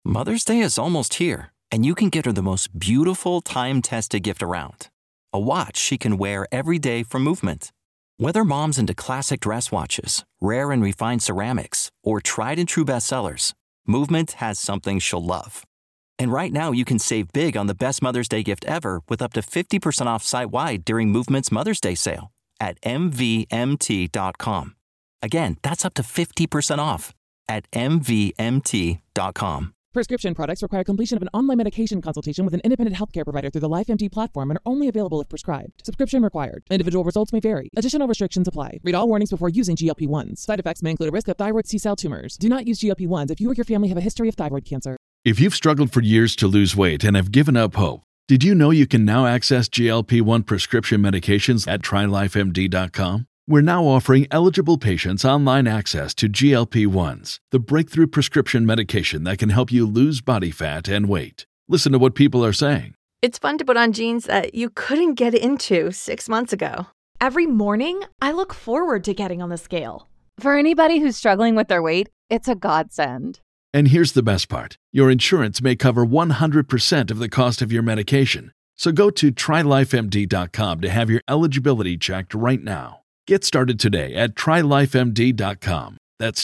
Mother's Day is almost here, and you can get her the most beautiful time-tested gift around. A watch she can wear every day from Movement. Whether mom's into classic dress watches, rare and refined ceramics, or tried and true bestsellers, Movement has something she'll love. And right now you can save big on the best Mother's Day gift ever with up to 50% off site-wide during Movement's Mother's Day sale at MVMT.com. Again, that's up to 50% off at MVMT.com. Prescription products require completion of an online medication consultation with an independent healthcare provider through the LifeMD platform and are only available if prescribed. Subscription required. Individual results may vary. Additional restrictions apply. Read all warnings before using GLP-1s. Side effects may include a risk of thyroid C-cell tumors. Do not use GLP-1s if you or your family have a history of thyroid cancer. If you've struggled for years to lose weight and have given up hope, did you know you can now access GLP-1 prescription medications at TryLifeMD.com? We're now offering eligible patients online access to GLP-1s, the breakthrough prescription medication that can help you lose body fat and weight. Listen to what people are saying. It's fun to put on jeans that you couldn't get into 6 months ago. Every morning, I look forward to getting on the scale. For anybody who's struggling with their weight, it's a godsend. And here's the best part. Your insurance may cover 100% of the cost of your medication. So go to TryLifeMD.com to have your eligibility checked right now. Get started today at TryLifeMD.com. That's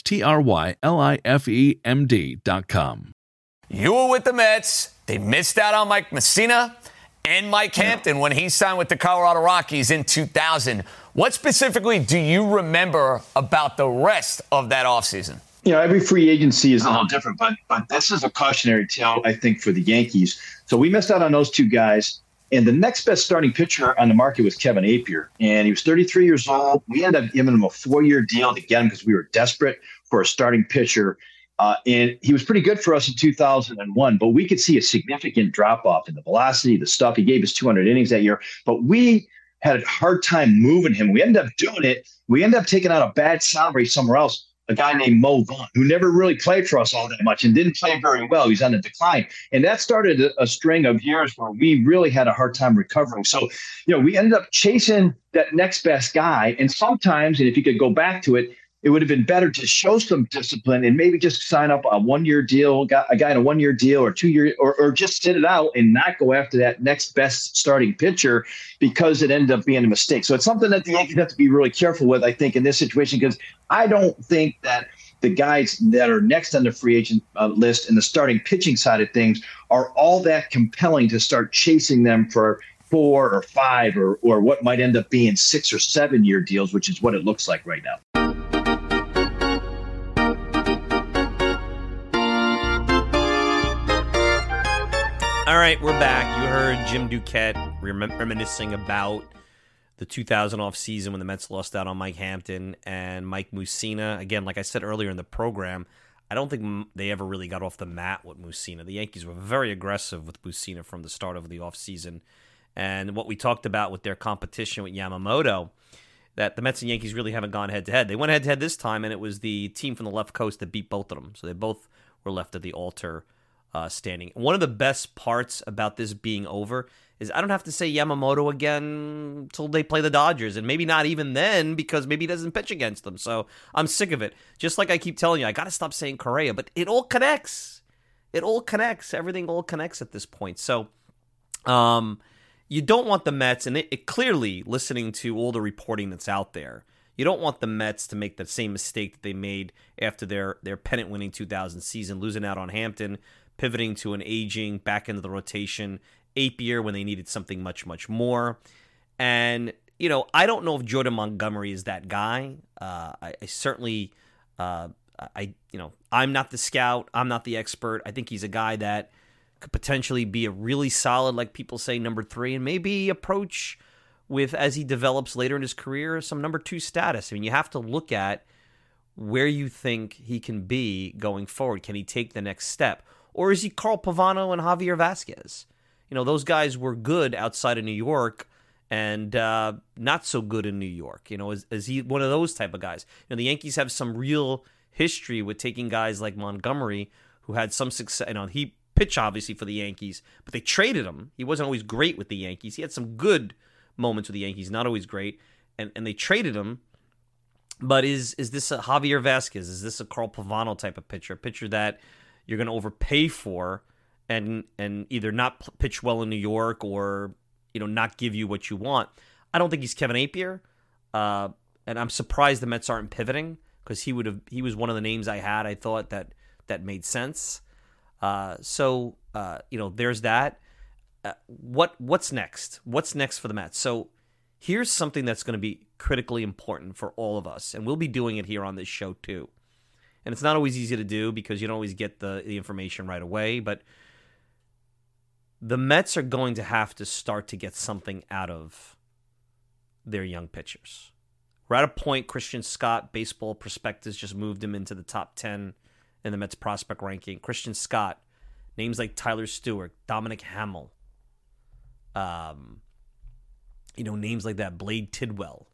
TryLifeMD.com. You were with the Mets. They missed out on Mike Mussina and Mike Hampton when he signed with the Colorado Rockies in 2000. What specifically do you remember about the rest of that offseason? You know, every free agency is a little different, but this is a cautionary tale, I think, for the Yankees. So we missed out on those two guys. And the next best starting pitcher on the market was Kevin Appier. And he was 33 years old. We ended up giving him a 4-year deal to get him because we were desperate for a starting pitcher. And he was pretty good for us in 2001, but we could see a significant drop-off in the velocity, the stuff. He gave us 200 innings that year. But we had a hard time moving him. We ended up doing it. We ended up taking out a bad salary somewhere else. A guy named Mo Vaughn, who never really played for us all that much and didn't play very well. He's on the decline. And that started a string of years where we really had a hard time recovering. So, we ended up chasing that next best guy. And sometimes, and if you could go back to it, it would have been better to show some discipline and maybe just sign up a 1-year deal, a guy in a 1-year deal or 2-year, or just sit it out and not go after that next best starting pitcher because it ended up being a mistake. So it's something that the Yankees have to be really careful with, I think, in this situation, because I don't think that the guys that are next on the free agent list in the starting pitching side of things are all that compelling to start chasing them for 4 or 5 or what might end up being 6 or 7-year deals, which is what it looks like right now. All right, we're back. You heard Jim Duquette reminiscing about the 2000 offseason when the Mets lost out on Mike Hampton and Mike Mussina. Again, like I said earlier in the program, I don't think they ever really got off the mat with Mussina. The Yankees were very aggressive with Mussina from the start of the offseason. And what we talked about with their competition with Yamamoto, that the Mets and Yankees really haven't gone head-to-head. They went head-to-head this time, and it was the team from the left coast that beat both of them. So they both were left at the altar standing. One of the best parts about this being over is I don't have to say Yamamoto again until they play the Dodgers, and maybe not even then because maybe he doesn't pitch against them. So I'm sick of it. Just like I keep telling you, I got to stop saying Correa, but it all connects. It all connects. Everything all connects at this point. So you don't want the Mets, and it clearly, listening to all the reporting that's out there, you don't want the Mets to make the same mistake that they made after their pennant-winning 2000 season, losing out on Hampton, pivoting to an aging back into the rotation Appier when they needed something much, much more. And, I don't know if Jordan Montgomery is that guy. I certainly, I'm not the scout. I'm not the expert. I think he's a guy that could potentially be a really solid, like people say, number 3, and maybe approach with, as he develops later in his career, some number 2 status. I mean, you have to look at where you think he can be going forward. Can he take the next step? Or is he Carl Pavano and Javier Vasquez? Those guys were good outside of New York and not so good in New York. Is he one of those type of guys? The Yankees have some real history with taking guys like Montgomery, who had some success. He pitched, obviously, for the Yankees, but they traded him. He wasn't always great with the Yankees. He had some good moments with the Yankees, not always great, and they traded him. But is this a Javier Vasquez? Is this a Carl Pavano type of pitcher? A pitcher that you're going to overpay for and either not pitch well in New York or, not give you what you want. I don't think he's Kevin Appier. And I'm surprised the Mets aren't pivoting because he was one of the names I had. I thought that made sense. So there's that. What's next? What's next for the Mets? So here's something that's going to be critically important for all of us, and we'll be doing it here on this show too. And it's not always easy to do because you don't always get the information right away, but the Mets are going to have to start to get something out of their young pitchers. We're at a point, Christian Scott, Baseball Prospectus, just moved him into the top 10 in the Mets prospect ranking. Christian Scott, names like Tyler Stewart, Dominic Hamill, names like that, Blade Tidwell.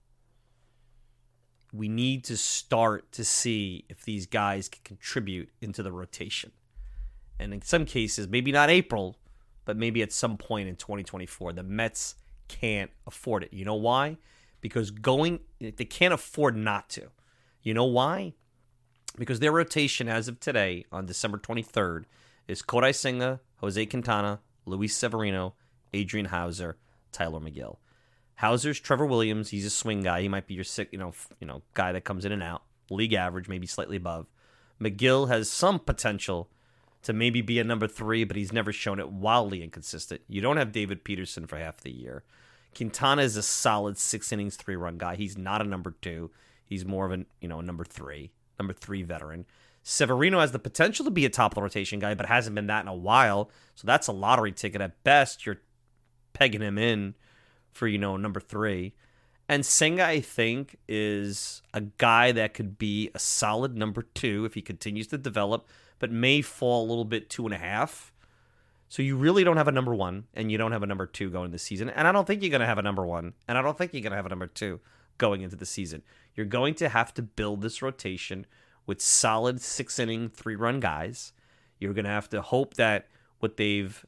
We need to start to see if these guys can contribute into the rotation. And in some cases, maybe not April, but maybe at some point in 2024, the Mets can't afford it. You know why? Because they can't afford not to. You know why? Because their rotation as of today, on December 23rd, is Kodai Senga, Jose Quintana, Luis Severino, Adrian Hauser, Tyler McGill. Hauser's Trevor Williams. He's a swing guy. He might be your sick, guy that comes in and out. League average, maybe slightly above. McGill has some potential to maybe be a number 3, but he's never shown it. Wildly inconsistent. You don't have David Peterson for half the year. Quintana is a solid 6 innings, 3-run guy. He's not a number 2. He's more of a number 3 veteran. Severino has the potential to be a top of the rotation guy, but hasn't been that in a while. So that's a lottery ticket at best. You're pegging him in for, number 3. And Senga, I think, is a guy that could be a solid number 2 if he continues to develop, but may fall a little bit 2.5. So you really don't have a number 1, and you don't have a number 2 going this season. And I don't think you're going to have a number 1, and I don't think you're going to have a number 2 going into the season. You're going to have to build this rotation with solid 6-inning, 3-run guys. You're going to have to hope that what they've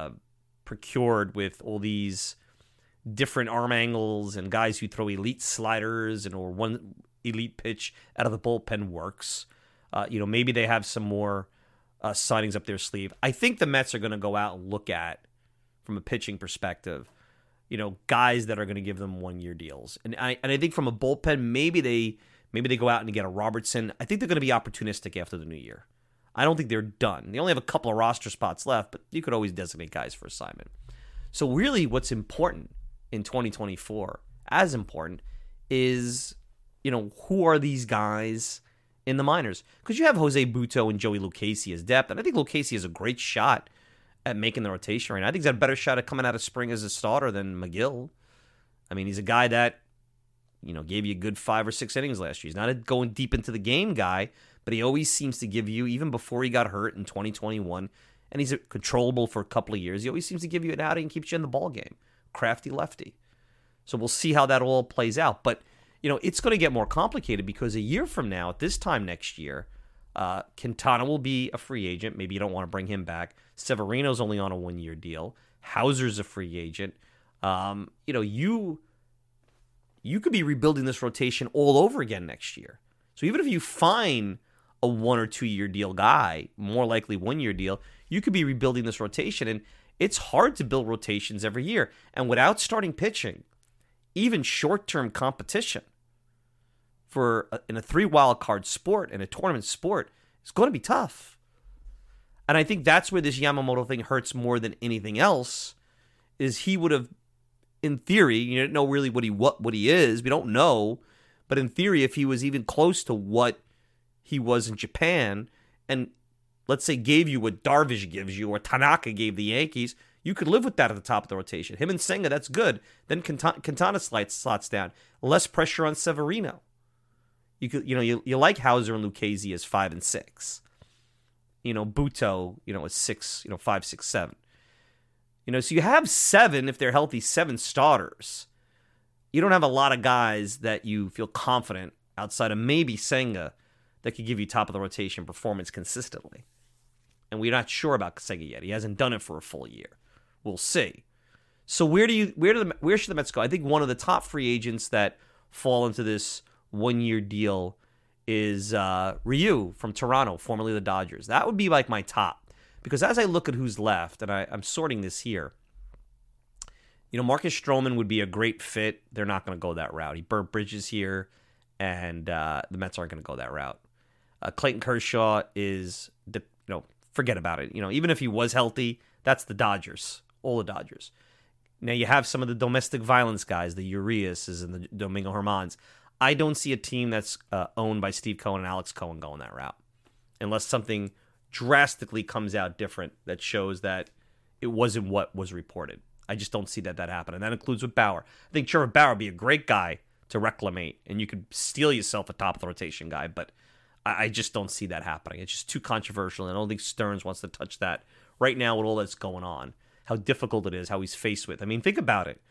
procured with all these different arm angles and guys who throw elite sliders or one elite pitch out of the bullpen works. Maybe they have some more signings up their sleeve. I think the Mets are going to go out and look at, from a pitching perspective, guys that are going to give them 1-year deals. And I think from a bullpen, maybe they go out and get a Robertson. I think they're going to be opportunistic after the new year. I don't think they're done. They only have a couple of roster spots left, but you could always designate guys for assignment. So really what's important in 2024, as important, is, who are these guys in the minors? Because you have Jose Butto and Joey Lucchesi as depth, and I think Lucchesi has a great shot at making the rotation right now. I think he's got a better shot at coming out of spring as a starter than McGill. I mean, he's a guy that, gave you a good 5 or 6 innings last year. He's not a going deep into the game guy, but he always seems to give you, even before he got hurt in 2021, and he's controllable for a couple of years, he always seems to give you an outing and keeps you in the ball game. Crafty lefty. So we'll see how that all plays out. But, it's going to get more complicated because a year from now, at this time next year, Quintana will be a free agent. Maybe you don't want to bring him back. Severino's only on a 1-year deal. Hauser's a free agent. You could be rebuilding this rotation all over again next year. So even if you find a 1 or 2 year deal guy, more likely 1-year deal, you could be rebuilding this rotation. And it's hard to build rotations every year. And without starting pitching, even short-term competition in a 3 wild card sport, in a tournament sport, is going to be tough. And I think that's where this Yamamoto thing hurts more than anything else, is he would have, in theory, you don't know really what he is. We don't know. But in theory, if he was even close to what he was in Japan, and let's say gave you what Darvish gives you or Tanaka gave the Yankees, you could live with that at the top of the rotation. Him and Senga, that's good. Then Quintana slots down. Less pressure on Severino. You like Hauser and Lucchesi as 5 and 6. Butto, is 6, 5, 6, 7. So you have 7, if they're healthy, 7 starters. You don't have a lot of guys that you feel confident outside of maybe Senga that could give you top of the rotation performance consistently. And we're not sure about Senga yet. He hasn't done it for a full year. We'll see. So where should the Mets go? I think one of the top free agents that fall into this 1-year deal is Ryu from Toronto, formerly the Dodgers. That would be like my top. Because as I look at who's left, and I'm sorting this here, Marcus Stroman would be a great fit. They're not going to go that route. He burnt bridges here, and the Mets aren't going to go that route. Clayton Kershaw is, forget about it. Even if he was healthy, that's the Dodgers, all the Dodgers. Now you have some of the domestic violence guys, the Uriases and the Domingo Germans. I don't see a team that's owned by Steve Cohen and Alex Cohen going that route, unless something drastically comes out different that shows that it wasn't what was reported. I just don't see that happen, and that includes with Bauer. I think Trevor Bauer would be a great guy to reclamate, and you could steal yourself a top-of-the-rotation guy, but I just don't see that happening. It's just too controversial, and I don't think Stearns wants to touch that right now with all that's going on, how difficult it is, how he's faced with. I mean, think about it.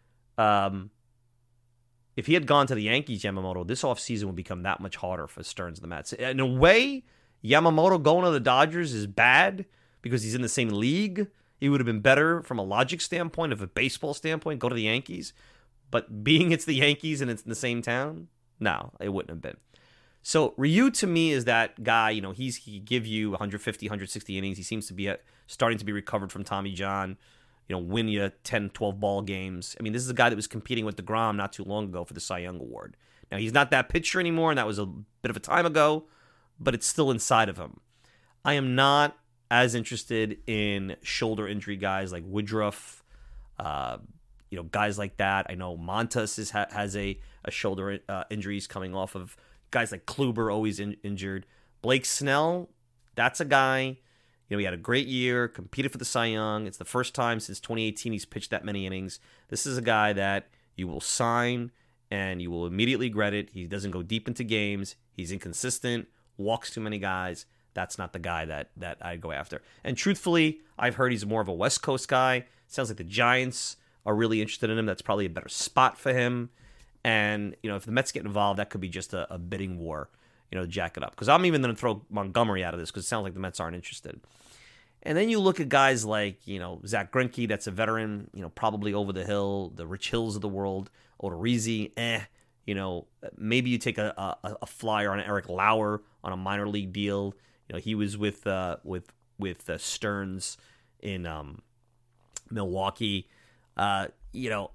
If he had gone to the Yankees, Yamamoto, this offseason would become that much harder for Stearns and the Mets. In a way, Yamamoto going to the Dodgers is bad because he's in the same league. He would have been better from a logic standpoint, of a baseball standpoint, go to the Yankees. But being it's the Yankees and it's in the same town, no, it wouldn't have been. So Ryu to me is that guy, he give you 150, 160 innings. He seems to be starting to be recovered from Tommy John, win you 10, 12 ball games. I mean, this is a guy that was competing with DeGrom not too long ago for the Cy Young Award. Now, he's not that pitcher anymore, and that was a bit of a time ago, but it's still inside of him. I am not as interested in shoulder injury guys like Woodruff, guys like that. I know Montas has a shoulder injuries coming off of guys like Kluber, always injured. Blake Snell, that's a guy, he had a great year, competed for the Cy Young. It's the first time since 2018 he's pitched that many innings. This is a guy that you will sign and you will immediately regret it. He doesn't go deep into games. He's inconsistent, walks too many guys. That's not the guy that I'd go after. And truthfully, I've heard he's more of a West Coast guy. Sounds like the Giants are really interested in him. That's probably a better spot for him. And, if the Mets get involved, that could be just a bidding war, to jack it up. Because I'm even going to throw Montgomery out of this because it sounds like the Mets aren't interested. And then you look at guys like, Zach Greinke, that's a veteran, probably over the hill, the Rich Hills of the world, Odorizzi, maybe you take a flyer on Eric Lauer on a minor league deal. He was with Stearns in Milwaukee. Julio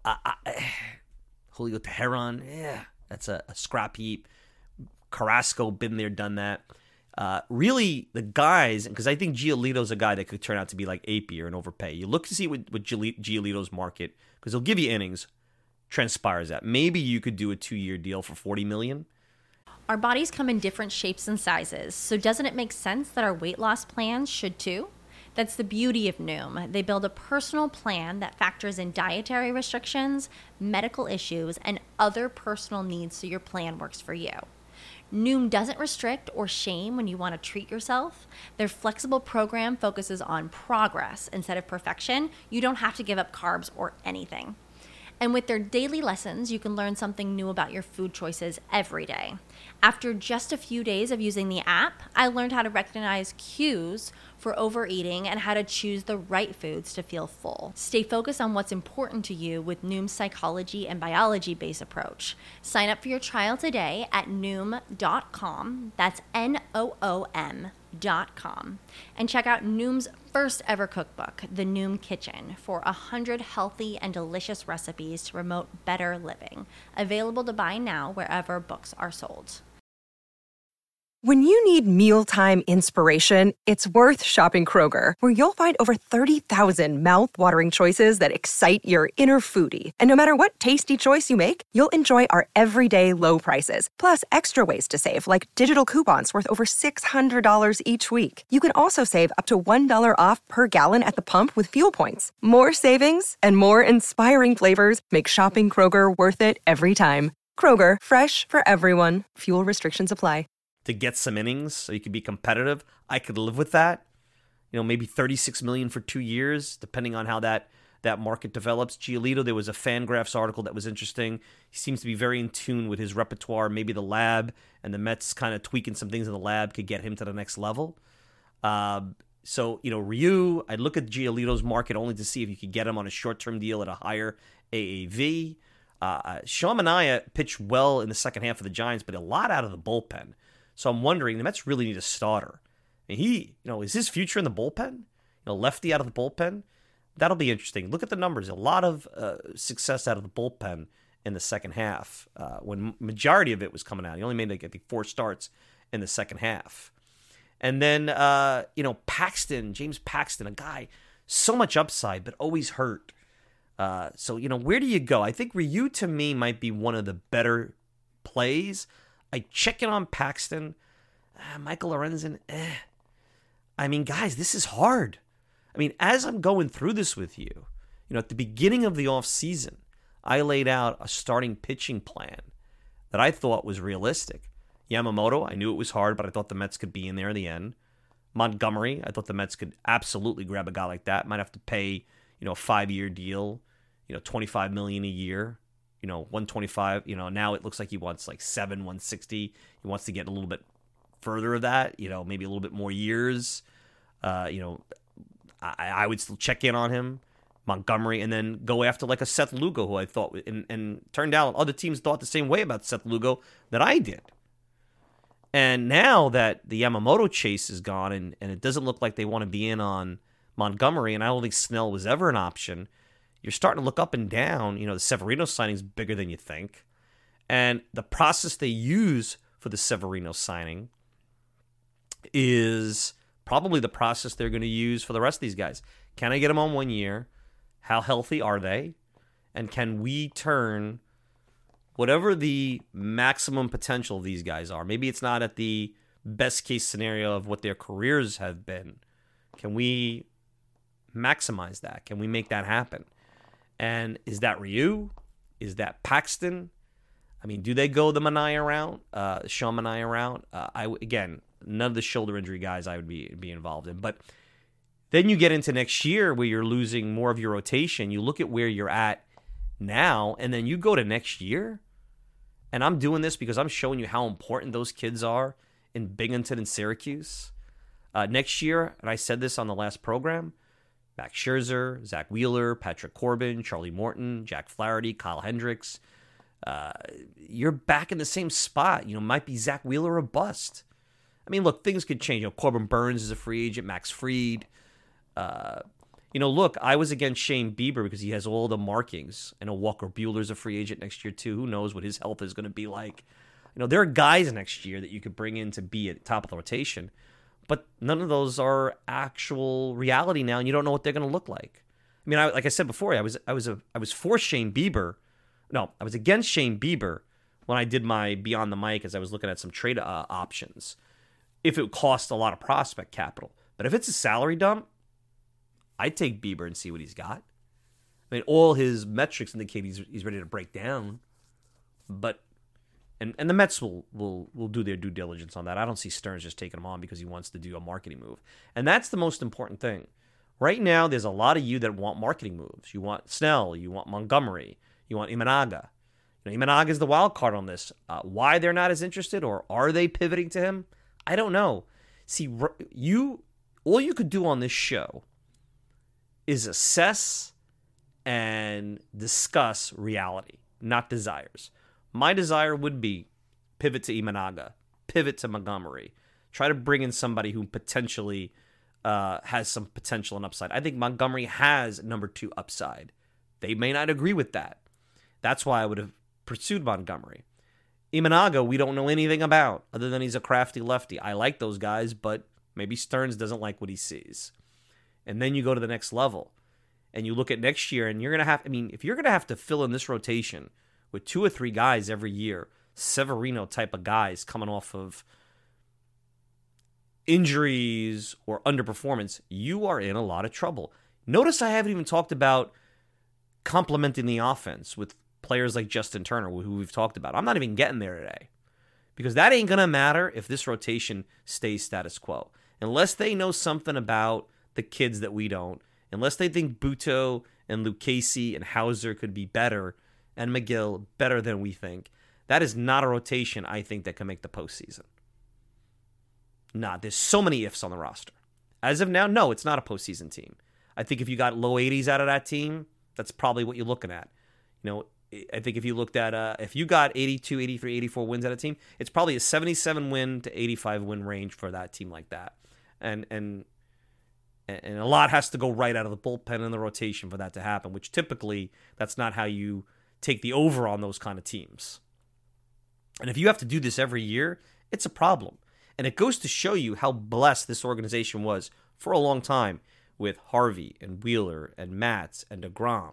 Teheran, that's a scrap heap. Carrasco, been there, done that. Really, the guys, because I think Giolito's a guy that could turn out to be like Apier and overpay. You look to see what Giolito's market, because he'll give you innings, transpires at. Maybe you could do a 2-year deal for $40 million. Our bodies come in different shapes and sizes, so doesn't it make sense that our weight loss plans should too? That's the beauty of Noom. They build a personal plan that factors in dietary restrictions, medical issues, and other personal needs so your plan works for you. Noom doesn't restrict or shame when you want to treat yourself. Their flexible program focuses on progress instead of perfection. You don't have to give up carbs or anything. And with their daily lessons, you can learn something new about your food choices every day. After just a few days of using the app, I learned how to recognize cues for overeating and how to choose the right foods to feel full. Stay focused on what's important to you with Noom's psychology and biology-based approach. Sign up for your trial today at Noom.com. That's Noom.com. And check out Noom's first ever cookbook, The Noom Kitchen, for 100 healthy and delicious recipes to promote better living. Available to buy now wherever books are sold. When you need mealtime inspiration, it's worth shopping Kroger, where you'll find over 30,000 mouth-watering choices that excite your inner foodie. And no matter what tasty choice you make, you'll enjoy our everyday low prices, plus extra ways to save, like digital coupons worth over $600 each week. You can also save up to $1 off per gallon at the pump with fuel points. More savings and more inspiring flavors make shopping Kroger worth it every time. Kroger, fresh for everyone. Fuel restrictions apply. To get some innings so you could be competitive, I could live with that. Maybe $36 million for 2 years, depending on how that market develops. Giolito, there was a Fangraphs article that was interesting. He seems to be very in tune with his repertoire. Maybe the lab and the Mets kind of tweaking some things in the lab could get him to the next level. So, Ryu, I'd look at Giolito's market only to see if you could get him on a short-term deal at a higher AAV. Sean Manaea pitched well in the second half of the Giants, but a lot out of the bullpen. So I'm wondering, the Mets really need a starter. And is his future in the bullpen? Lefty out of the bullpen? That'll be interesting. Look at the numbers. A lot of success out of the bullpen in the second half, when majority of it was coming out. He only made, I think, 4 starts in the second half. And then, James Paxton, a guy, so much upside, but always hurt. So, where do you go? I think Ryu, to me, might be one of the better plays. I check in on Paxton. Michael Lorenzen, I mean, guys, this is hard. I mean, as I'm going through this with you, at the beginning of the offseason, I laid out a starting pitching plan that I thought was realistic. Yamamoto, I knew it was hard, but I thought the Mets could be in there in the end. Montgomery, I thought the Mets could absolutely grab a guy like that. Might have to pay, a 5-year deal, $25 million a year, $125. Now it looks like he wants like $160. He wants to get a little bit further of that, maybe a little bit more years. I would still check in on him, Montgomery, and then go after like a Seth Lugo, who I thought, and turned out other teams thought the same way about Seth Lugo that I did. And now that the Yamamoto chase is gone, and it doesn't look like they want to be in on Montgomery, and I don't think Snell was ever an option, you're starting to look up and down. The Severino signing is bigger than you think. And the process they use for the Severino signing is probably the process they're going to use for the rest of these guys. Can I get them on 1 year? How healthy are they? And can we turn whatever the maximum potential of these guys are? Maybe it's not at the best case scenario of what their careers have been. Can we maximize that? Can we make that happen? And is that Ryu? Is that Paxton? I mean, do they go the Manaea route, Sean Manaea route? Again, none of the shoulder injury guys I would be involved in. But then you get into next year where you're losing more of your rotation. You look at where you're at now, and then you go to next year. And I'm doing this because I'm showing you how important those kids are in Binghamton and Syracuse. Next year, and I said this on the last program, Max Scherzer, Zach Wheeler, Patrick Corbin, Charlie Morton, Jack Flaherty, Kyle Hendricks. You're back in the same spot. Might be Zach Wheeler or bust. I mean, look, things could change. Corbin Burns is a free agent, Max Fried. Look, I was against Shane Bieber because he has all the markings. I know Walker Buehler's a free agent next year, too. Who knows what his health is going to be like. There are guys next year that you could bring in to be at the top of the rotation, but none of those are actual reality now, and you don't know what they're going to look like. I mean, like I said before, I was for Shane Bieber. No, I was against Shane Bieber when I did my Beyond the Mic as I was looking at some trade options, if it cost a lot of prospect capital. But if it's a salary dump, I'd take Bieber and see what he's got. I mean, all his metrics indicate he's ready to break down. But and the Mets will do their due diligence on that. I don't see Stearns just taking him on because he wants to do a marketing move. And that's the most important thing. Right now, there's a lot of you that want marketing moves. You want Snell, you want Montgomery, you want Imanaga. Imanaga is the wild card on this. Why they're not as interested, or are they pivoting to him? I don't know. See, all you could do on this show is assess and discuss reality, not desires. My desire would be pivot to Imanaga, pivot to Montgomery, try to bring in somebody who potentially has some potential and upside. I think Montgomery has number 2 upside. They may not agree with that. That's why I would have pursued Montgomery. Imanaga, we don't know anything about, other than he's a crafty lefty. I like those guys, but maybe Stearns doesn't like what he sees. And then you go to the next level, and you look at next year, and you're going to have, if you're going to have to fill in this rotation with 2 or 3 guys every year, Severino type of guys coming off of injuries or underperformance, you are in a lot of trouble. Notice I haven't even talked about complementing the offense with players like Justin Turner, who we've talked about. I'm not even getting there today, because that ain't going to matter if this rotation stays status quo. Unless they know something about the kids that we don't, unless they think Buto and Lucchesi and Hauser could be better, and McGill better than we think, that is not a rotation, I think, that can make the postseason. There's so many ifs on the roster. As of now, no, it's not a postseason team. I think if you got low 80s out of that team, that's probably what you're looking at. I think if you looked at, if you got 82, 83, 84 wins at a team, it's probably a 77 win to 85 win range for that team like that. And a lot has to go right out of the bullpen and the rotation for that to happen, which typically that's not how you take the over on those kind of teams. And if you have to do this every year, it's a problem. And it goes to show you how blessed this organization was for a long time with Harvey and Wheeler and Matz and DeGrom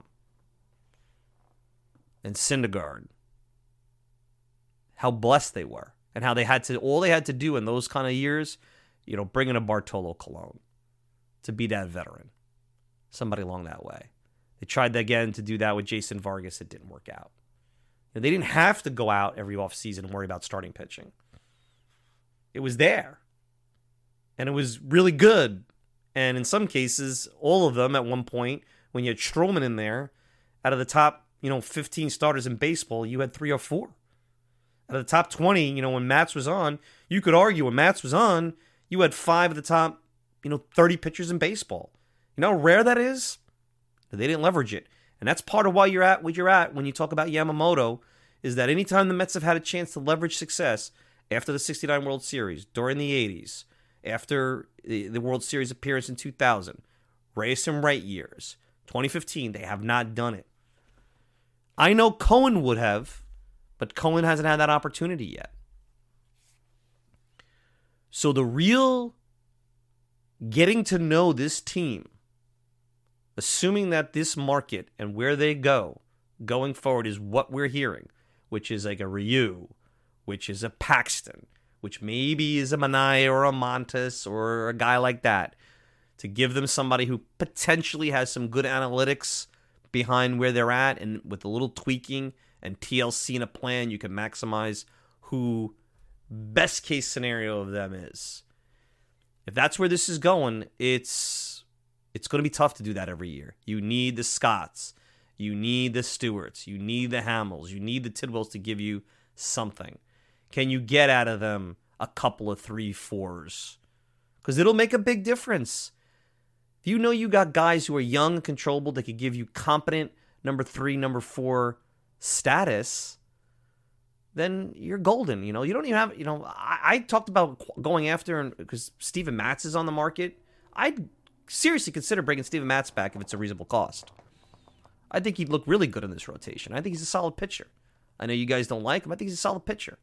and Syndergaard. How blessed they were, and how all they had to do in those kind of years, bring in a Bartolo Colon to be that veteran, somebody along that way. They tried again to do that with Jason Vargas. It didn't work out. They didn't have to go out every offseason and worry about starting pitching. It was there. And it was really good. And in some cases, all of them at one point, when you had Stroman in there, out of the top 15 starters in baseball, you had 3 or 4. Out of the top 20, when Matz was on, you could argue when Matz was on, you had 5 of the top 30 pitchers in baseball. You know how rare that is? They didn't leverage it. And that's part of why you're at what you're at when you talk about Yamamoto, is that anytime the Mets have had a chance to leverage success after the 69 World Series, during the 80s, after the World Series appearance in 2000, Reyes and Wright years, 2015, they have not done it. I know Cohen would have, but Cohen hasn't had that opportunity yet. So the real getting to know this team, assuming that this market and where they go going forward is what we're hearing, which is like a Ryu, which is a Paxton, which maybe is a Manaea or a Montes or a guy like that, to give them somebody who potentially has some good analytics behind where they're at, and with a little tweaking and TLC in a plan, you can maximize who best case scenario of them is. If that's where this is going, it's going to be tough to do that every year. You need the Scotts. You need the Stewarts. You need the Hamels. You need the Tidwells to give you something. Can you get out of them a couple of 3-4s? Because it'll make a big difference. If you got guys who are young and controllable that could give you competent number 3, number 4 status, then you're golden. You don't even have, I talked about going after, because Steven Matz is on the market. I'd seriously consider bringing Steven Matz back if it's a reasonable cost. I think he'd look really good in this rotation. I think he's a solid pitcher. I know you guys don't like him. I think he's a solid pitcher.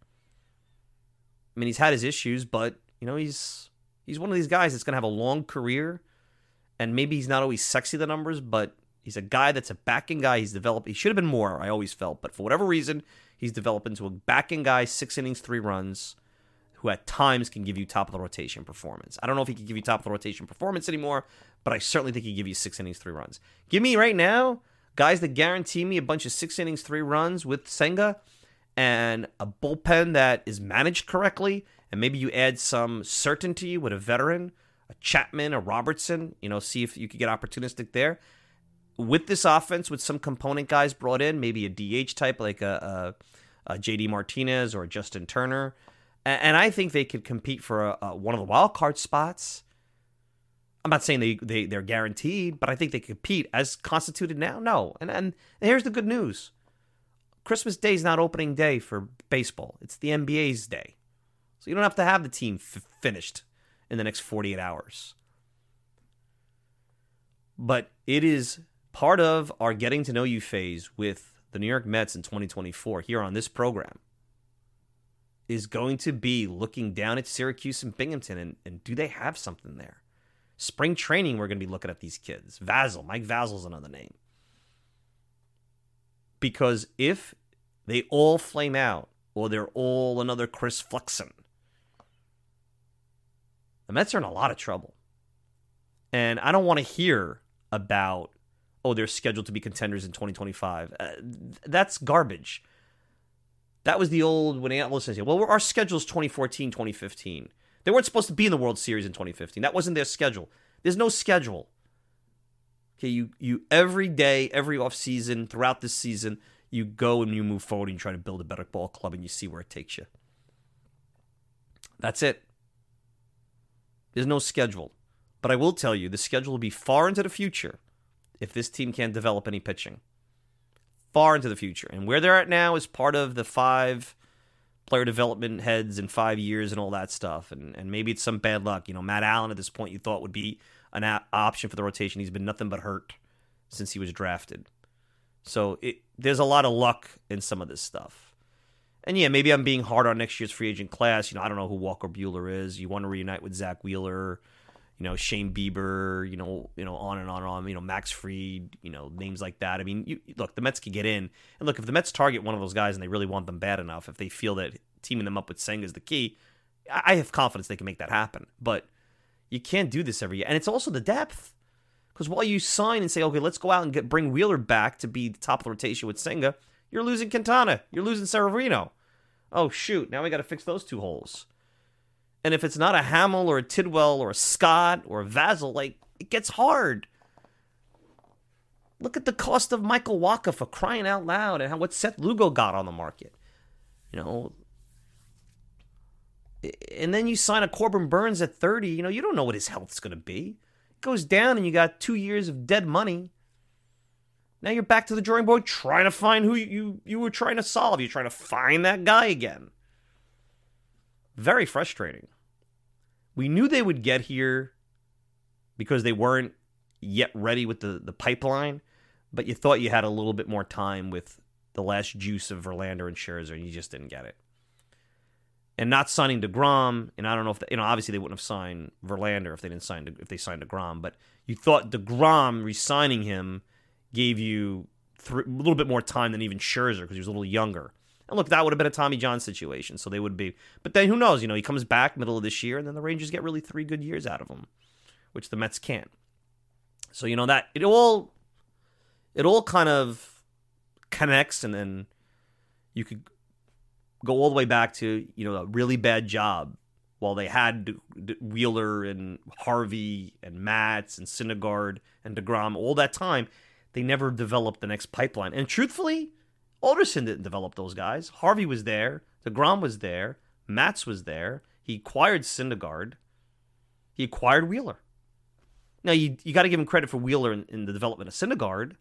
I mean, he's had his issues, but, he's one of these guys that's going to have a long career, and maybe he's not always sexy, the numbers, but he's a guy that's a backing guy. He's developed. He should have been more, I always felt, but for whatever reason, he's developed into a backing guy, 6 innings, 3 runs, who at times can give you top-of-the-rotation performance. I don't know if he can give you top-of-the-rotation performance anymore, but I certainly think he can give you 6 innings, 3 runs. Give me right now guys that guarantee me a bunch of 6 innings, 3 runs with Senga, and a bullpen that is managed correctly, and maybe you add some certainty with a veteran, a Chapman, a Robertson, see if you could get opportunistic there. With this offense, with some component guys brought in, maybe a DH type like a JD Martinez or a Justin Turner, and I think they could compete for one of the wild card spots. I'm not saying they're guaranteed, but I think they compete as constituted now. No, and here's the good news: Christmas Day is not opening day for baseball; it's the NBA's day, so you don't have to have the team finished in the next 48 hours. But it is part of our getting to know you phase with the New York Mets in 2024 here on this program is going to be looking down at Syracuse and Binghamton, and do they have something there? Spring training, we're going to be looking at these kids. Mike Vasil's another name. Because if they all flame out, or they're all another Chris Flexen, the Mets are in a lot of trouble. And I don't want to hear about, they're scheduled to be contenders in 2025. That's garbage. That was the old, when Atlas says, our schedule's 2014, 2015. They weren't supposed to be in the World Series in 2015. That wasn't their schedule. There's no schedule. Okay, you every day, every offseason, throughout this season, you go and you move forward and you try to build a better ball club and you see where it takes you. That's it. There's no schedule. But I will tell you, the schedule will be far into the future if this team can't develop any pitching. far into the future. And where they're at now is part of the 5 player development heads in 5 years and all that stuff. And maybe it's some bad luck. Matt Allen at this point you thought would be an option for the rotation. He's been nothing but hurt since he was drafted. So there's a lot of luck in some of this stuff. And yeah, maybe I'm being hard on next year's free agent class. I don't know who Walker Buehler is. You want to reunite with Zach Wheeler, Shane Bieber, on and on and on, Max Fried, names like that. I mean, look, the Mets could get in. And look, if the Mets target one of those guys and they really want them bad enough, if they feel that teaming them up with Senga is the key, I have confidence they can make that happen. But you can't do this every year. And it's also the depth. Because while you sign and say, okay, let's go out and bring Wheeler back to be the top of the rotation with Senga, you're losing Quintana. You're losing Severino. Oh, shoot. Now we got to fix those 2 holes. And if it's not a Hamill or a Tidwell or a Scott or a Vasil, it gets hard. Look at the cost of Michael Wacha, for crying out loud, and what Seth Lugo got on the market. And then you sign a Corbin Burns at 30. You don't know what his health's going to be. It goes down and you got 2 years of dead money. Now you're back to the drawing board trying to find who you were trying to solve. You're trying to find that guy again. Very frustrating. We knew they would get here because they weren't yet ready with the pipeline, but you thought you had a little bit more time with the last juice of Verlander and Scherzer, and you just didn't get it. And not signing DeGrom, and I don't know if obviously they wouldn't have signed Verlander if they signed DeGrom, but you thought DeGrom re-signing him gave you a little bit more time than even Scherzer because he was a little younger. And look, that would have been a Tommy John situation, so they would be. But then who knows? He comes back middle of this year, and then the Rangers get really 3 good years out of him, which the Mets can't. So that it all kind of connects, and then you could go all the way back to a really bad job while they had Wheeler and Harvey and Matz and Syndergaard and DeGrom all that time. They never developed the next pipeline, and truthfully, Alderson didn't develop those guys. Harvey was there. DeGrom was there. Matz was there. He acquired Syndergaard. He acquired Wheeler. Now, you got to give him credit for Wheeler in the development of Syndergaard.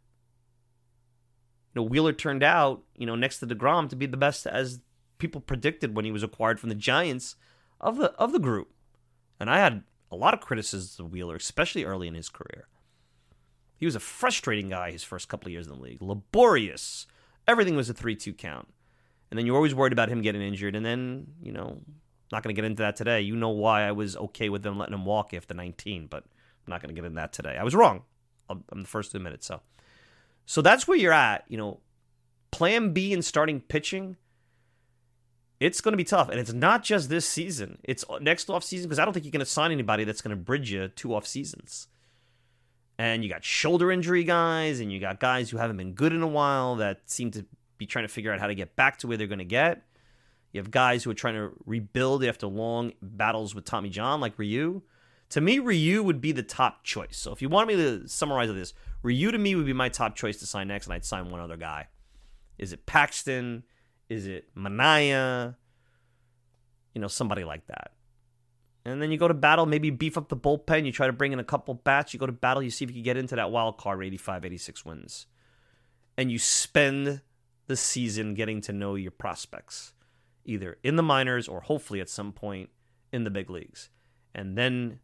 Wheeler turned out, next to DeGrom, to be the best, as people predicted when he was acquired from the Giants, of the group. And I had a lot of criticisms of Wheeler, especially early in his career. He was a frustrating guy his first couple of years in the league. Laborious. Everything was a 3-2 count. And then you're always worried about him getting injured. And then, not going to get into that today. You know why I was okay with them letting him walk after 19, but I'm not going to get into that today. I was wrong. I'm the first to admit it. So that's where you're at. Plan B in starting pitching, it's going to be tough. And it's not just this season. It's next off season, because I don't think you're going to sign anybody that's going to bridge you 2 off seasons. And you got shoulder injury guys, and you got guys who haven't been good in a while that seem to be trying to figure out how to get back to where they're going to get. You have guys who are trying to rebuild after long battles with Tommy John, like Ryu. To me, Ryu would be the top choice. So if you want me to summarize this, Ryu to me would be my top choice to sign next, and I'd sign one other guy. Is it Paxton? Is it Manaya? Somebody like that. And then you go to battle, maybe beef up the bullpen. You try to bring in a couple bats. You go to battle, you see if you can get into that wild card, 85, 86 wins. And you spend the season getting to know your prospects, either in the minors or hopefully at some point in the big leagues. And then,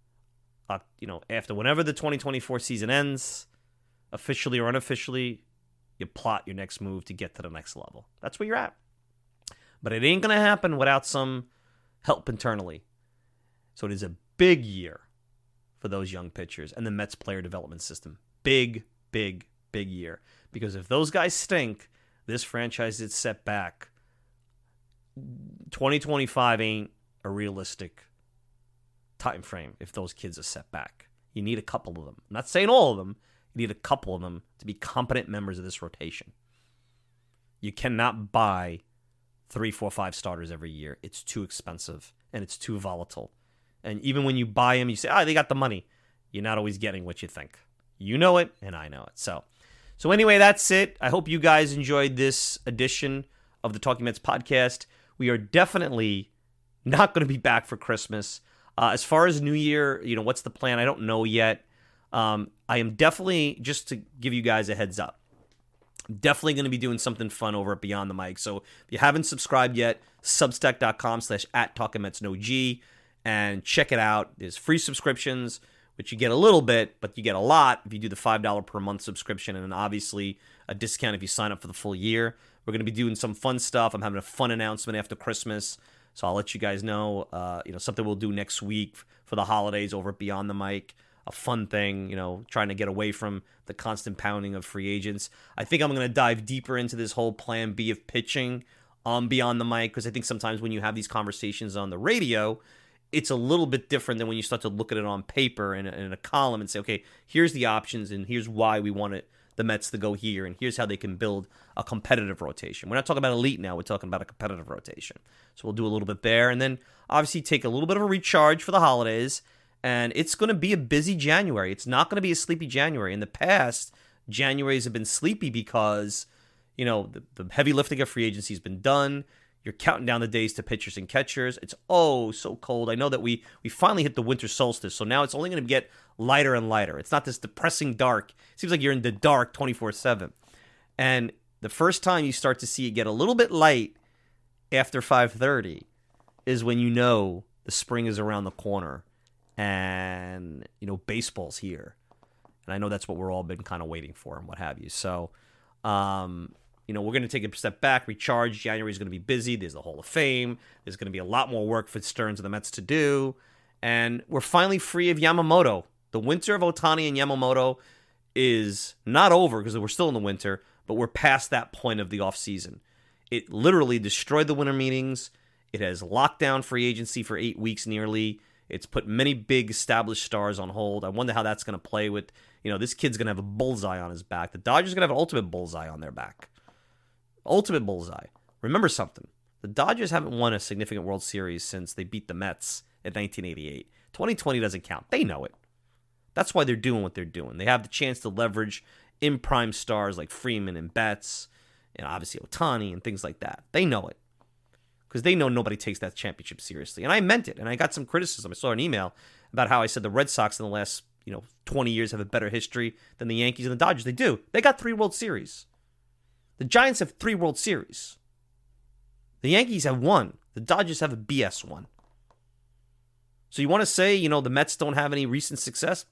after whenever the 2024 season ends, officially or unofficially, you plot your next move to get to the next level. That's where you're at. But it ain't going to happen without some help internally. So it is a big year for those young pitchers and the Mets player development system. Big, big, big year. Because if those guys stink, this franchise is set back. 2025 ain't a realistic time frame if those kids are set back. You need a couple of them. I'm not saying all of them. You need a couple of them to be competent members of this rotation. You cannot buy 3, 4, 5 starters every year. It's too expensive and it's too volatile. And even when you buy them, you say, they got the money. You're not always getting what you think. You know it, and I know it. So anyway, that's it. I hope you guys enjoyed this edition of the Talking Mets podcast. We are definitely not going to be back for Christmas. As far as New Year, what's the plan? I don't know yet. I am definitely, just to give you guys a heads up, definitely going to be doing something fun over at Beyond the Mic. So if you haven't subscribed yet, substack.com/@TalkingMetsNoG, and check it out. There's free subscriptions, which you get a little bit, but you get a lot if you do the $5 per month subscription, and then obviously a discount if you sign up for the full year. We're going to be doing some fun stuff. I'm having a fun announcement after Christmas, so I'll let you guys know. Something we'll do next week for the holidays over at Beyond the Mic. A fun thing, trying to get away from the constant pounding of free agents. I think I'm going to dive deeper into this whole plan B of pitching on Beyond the Mic, because I think sometimes when you have these conversations on the radio, it's a little bit different than when you start to look at it on paper in a column and say, okay, here's the options and here's why we want the Mets to go here, and here's how they can build a competitive rotation. We're not talking about elite now, we're talking about a competitive rotation. So we'll do a little bit there, and then obviously take a little bit of a recharge for the holidays, and it's going to be a busy January. It's not going to be a sleepy January. In the past, Januaries have been sleepy because, the heavy lifting of free agency has been done. You're counting down the days to pitchers and catchers. It's so cold. I know that we finally hit the winter solstice, so now it's only going to get lighter and lighter. It's not this depressing dark. It seems like you're in the dark 24/7. And the first time you start to see it get a little bit light after 5:30 is when the spring is around the corner and, baseball's here. And I know that's what we're all been kind of waiting for and what have you. So, we're going to take a step back, recharge. January is going to be busy. There's the Hall of Fame. There's going to be a lot more work for Stearns and the Mets to do. And we're finally free of Yamamoto. The winter of Ohtani and Yamamoto is not over because we're still in the winter, but we're past that point of the offseason. It literally destroyed the winter meetings. It has locked down free agency for 8 weeks nearly. It's put many big established stars on hold. I wonder how that's going to play with, this kid's going to have a bullseye on his back. The Dodgers are going to have an ultimate bullseye on their back. Ultimate bullseye. Remember something. The Dodgers haven't won a significant World Series since they beat the Mets in 1988. 2020 doesn't count. They know it. That's why they're doing what they're doing. They have the chance to leverage in-prime stars like Freeman and Betts, and obviously Ohtani and things like that. They know it. Because they know nobody takes that championship seriously. And I meant it. And I got some criticism. I saw an email about how I said the Red Sox in the last 20 years have a better history than the Yankees and the Dodgers. They do. They got 3 World Series. The Giants have 3 World Series. The Yankees have 1. The Dodgers have a BS 1. So you want to say, the Mets don't have any recent success?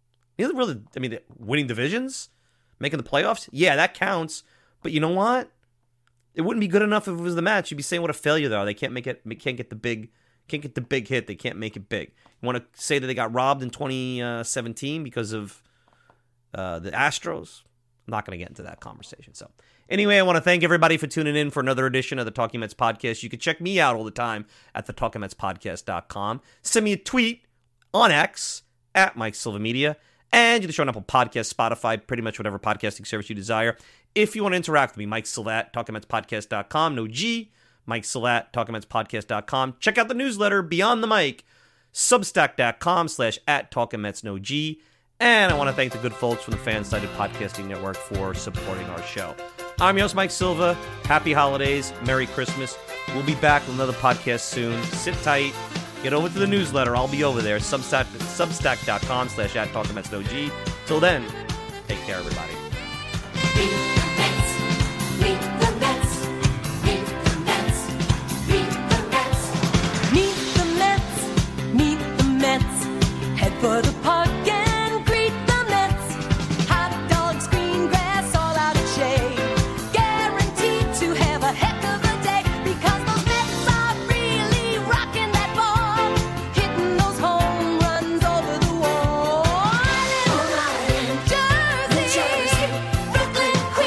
Winning divisions? Making the playoffs? Yeah, that counts. But you know what? It wouldn't be good enough if it was the Mets. You'd be saying what a failure they are. They can't get the big hit. They can't make it big. You want to say that they got robbed in 2017 because of the Astros? I'm not going to get into that conversation. So anyway, I want to thank everybody for tuning in for another edition of the Talking Mets podcast. You can check me out all the time at thetalkingmetspodcast.com. Send me a tweet on X at Mike Silva Media. And you can show up on podcast, Spotify, pretty much whatever podcasting service you desire. If you want to interact with me, Mike Silva at TalkingMetsPodcast.com. No G. Mike Silva at TalkingMetsPodcast.com. Check out the newsletter, Beyond the Mic, Substack.com/@TalkingMets. No G. And I want to thank the good folks from the Fan-Sided Podcasting Network for supporting our show. I'm your host, Mike Silva. Happy holidays. Merry Christmas. We'll be back with another podcast soon. Sit tight. Get over to the newsletter. I'll be over there. Substack.com/@TalkingMets. No G. Till then, take care, everybody. Head for the park and greet the Mets. Hot dogs, green grass, all out of shade. Guaranteed to have a heck of a day because those Mets are really rocking that ball, hitting those home runs over the wall. Jersey, Brooklyn, Queens.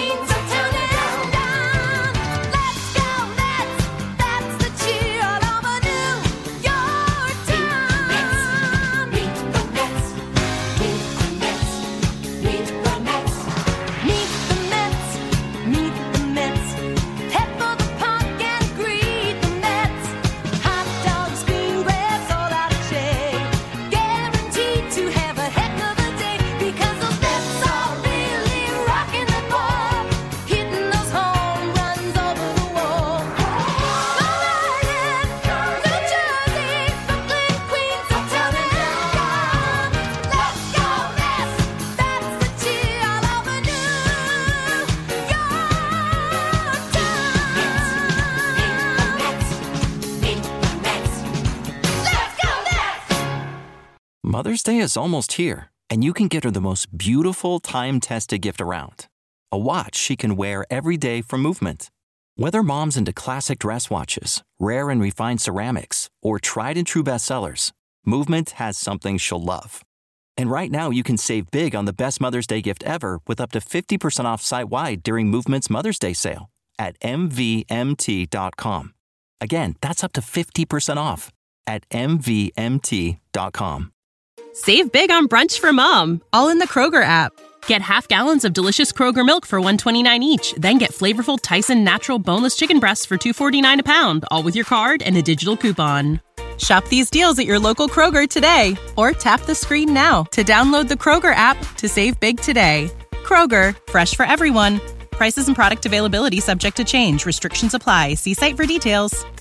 Mother's Day is almost here, and you can get her the most beautiful time-tested gift around. A watch she can wear every day from Movement. Whether mom's into classic dress watches, rare and refined ceramics, or tried and true bestsellers, Movement has something she'll love. And right now you can save big on the best Mother's Day gift ever with up to 50% off site-wide during Movement's Mother's Day sale at MVMT.com. Again, that's up to 50% off at MVMT.com. Save big on brunch for mom, all in the Kroger app. Get half gallons of delicious Kroger milk for $1.29 each. Then get flavorful Tyson natural boneless chicken breasts for $2.49 a pound, all with your card and a digital coupon. Shop these deals at your local Kroger today, or tap the screen now to download the Kroger app to save big today. Kroger, fresh for everyone. Prices and product availability subject to change. Restrictions apply. See site for details.